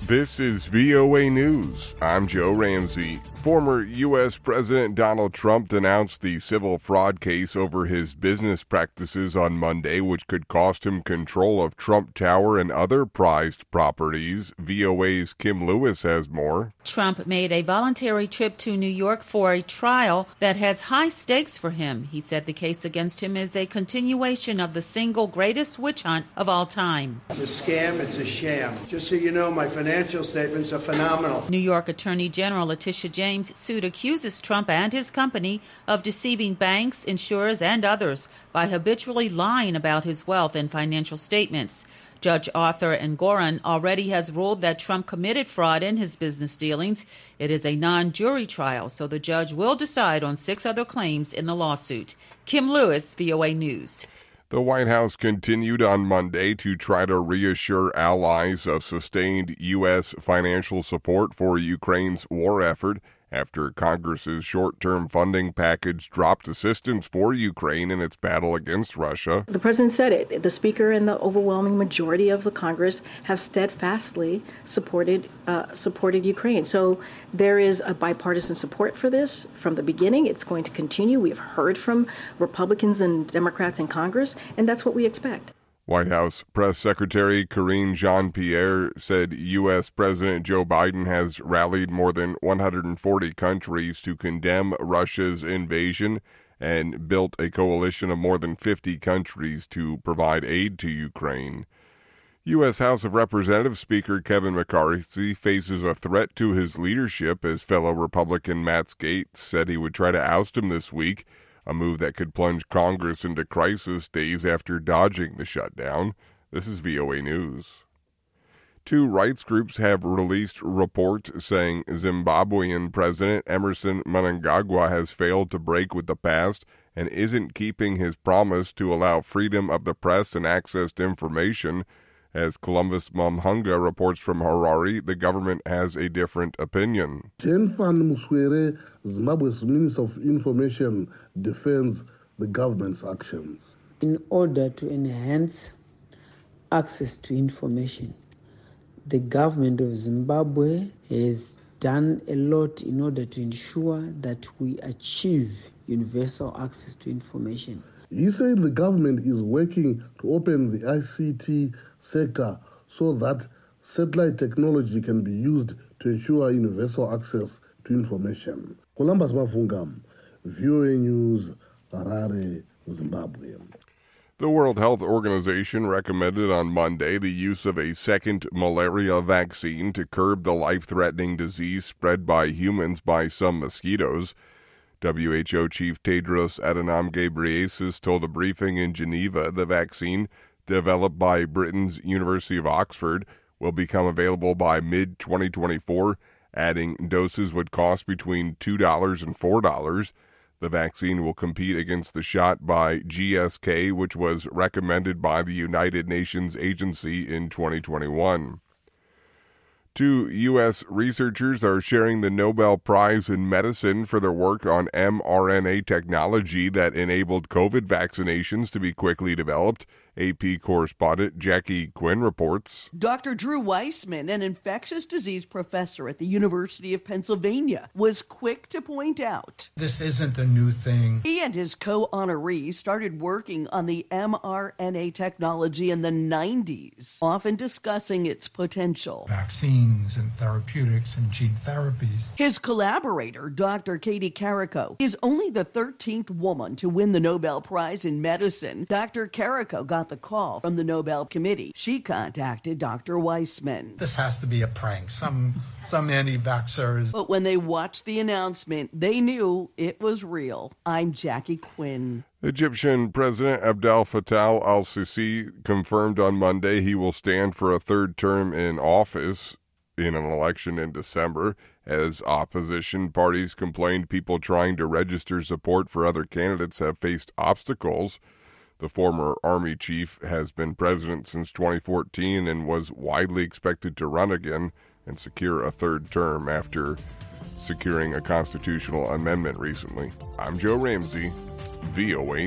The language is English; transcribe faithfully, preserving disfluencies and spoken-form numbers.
This is V O A News. I'm Joe Ramsey. Former U S President Donald Trump denounced the civil fraud case over his business practices on Monday, which could cost him control of Trump Tower and other prized properties. V O A's Kim Lewis has more. Trump made a voluntary trip to New York for a trial that has high stakes for him. He said the case against him is a continuation of the single greatest witch hunt of all time. It's a scam, it's a sham. Just so you know, my financial statements are phenomenal. New York Attorney General Letitia James suit accuses Trump and his company of deceiving banks, insurers, and others by habitually lying about his wealth and financial statements. Judge Arthur Engoron already has ruled that Trump committed fraud in his business dealings. It is a non-jury trial, so the judge will decide on six other claims in the lawsuit. Kim Lewis, V O A News. The White House continued on Monday to try to reassure allies of sustained U S financial support for Ukraine's war effort after Congress's short-term funding package dropped assistance for Ukraine in its battle against Russia. The president said it. The Speaker and the overwhelming majority of the Congress have steadfastly supported uh, supported Ukraine. So there is a bipartisan support for this from the beginning. It's going to continue. We've heard from Republicans and Democrats in Congress, and that's what we expect. White House Press Secretary Karine Jean-Pierre said U S. President Joe Biden has rallied more than one hundred forty countries to condemn Russia's invasion and built a coalition of more than fifty countries to provide aid to Ukraine. U S. House of Representatives Speaker Kevin McCarthy faces a threat to his leadership as fellow Republican Matt Gaetz said he would try to oust him this week, a move that could plunge Congress into crisis days after dodging the shutdown. This is V O A News. Two rights groups have released reports saying Zimbabwean President Emmerson Mnangagwa has failed to break with the past and isn't keeping his promise to allow freedom of the press and access to information. As Columbus Mamhunga reports from Harare, the government has a different opinion. Jane Van Muswere, Zimbabwe's Minister of Information, defends the government's actions. In order to enhance access to information, the government of Zimbabwe has done a lot in order to ensure that we achieve universal access to information. He said the government is working to open the I C T sector so that satellite technology can be used to ensure universal access to information. Columbus Mavungam, V O A News, Harare, Zimbabwe. The World Health Organization recommended on Monday the use of a second malaria vaccine to curb the life-threatening disease spread by humans by some mosquitoes. W H O Chief Tedros Adhanom Ghebreyesus told a briefing in Geneva the vaccine, developed by Britain's University of Oxford, will become available by mid twenty twenty-four. Adding doses would cost between two dollars and four dollars. The vaccine will compete against the shot by G S K, which was recommended by the United Nations Agency in twenty twenty-one. Two U S researchers are sharing the Nobel Prize in Medicine for their work on mRNA technology that enabled COVID vaccinations to be quickly developed. A P correspondent Jackie Quinn reports. Doctor Drew Weissman, an infectious disease professor at the University of Pennsylvania, was quick to point out this isn't a new thing. He and his co-honoree started working on the mRNA technology in the nineties, often discussing its potential. Vaccines and therapeutics and gene therapies. His collaborator, Doctor Katie Carrico, is only the thirteenth woman to win the Nobel Prize in Medicine. Doctor Carrico got the call from the Nobel Committee. She contacted Doctor Weissman. This has to be a prank. Some some anti-vaxxers. But when they watched the announcement, they knew it was real. I'm Jackie Quinn. Egyptian President Abdel Fattah al-Sisi confirmed on Monday he will stand for a third term in office in an election in December, as opposition parties complained people trying to register support for other candidates have faced obstacles. The former army chief has been president since twenty fourteen and was widely expected to run again and secure a third term after securing a constitutional amendment recently. I'm Joe Ramsey, V O A